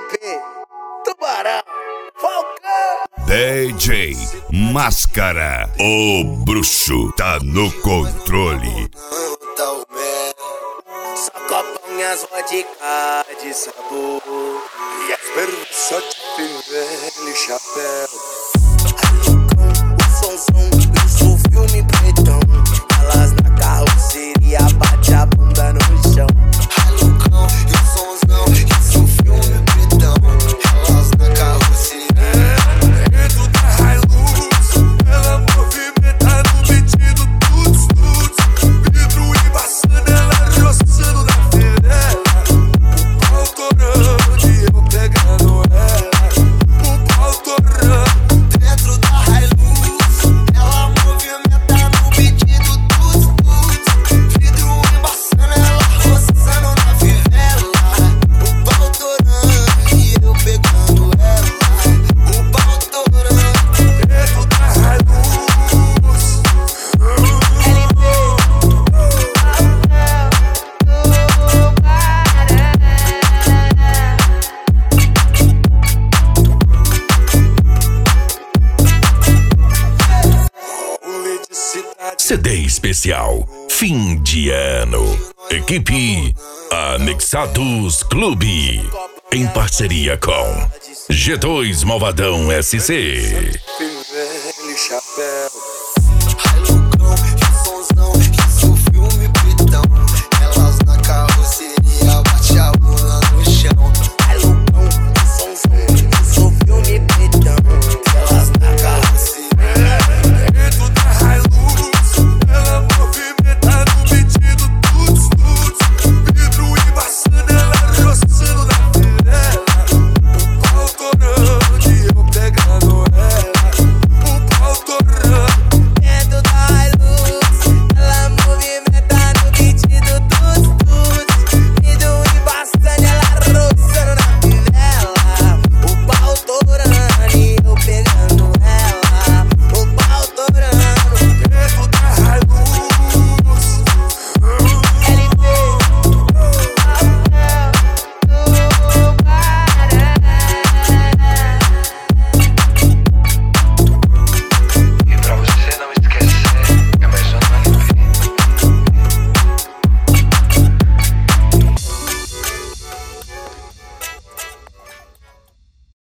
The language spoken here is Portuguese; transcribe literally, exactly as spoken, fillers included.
P, Tubarão, Falcão. D J Máscara, o bruxo tá no controle. Só copão e as vodka de sabor e as perversas de fivela e chapéu. O somzão, isso um filme pretão. Elas na carroceria, bate a bunda no chão. Alucão, e o somzão, isso um filme pretão. Elas na carroceria. Dentro da Hilux, ela movimenta no pedido tuts, tuts. Vidro embaçando, ela roçando na fivela. O pau torando e eu pegando ela. O pau torando dentro da Hilux, ela movimenta no pedido tuts, tuts. Vidro embaçando, ela roçando na fivela. O pau torando e eu pegando ela. O pau torando dentro da Hilux. C D especial fim de ano. Equipe Anexados Clube, em parceria com G dois Malvadão S C. Fivela e chapéu.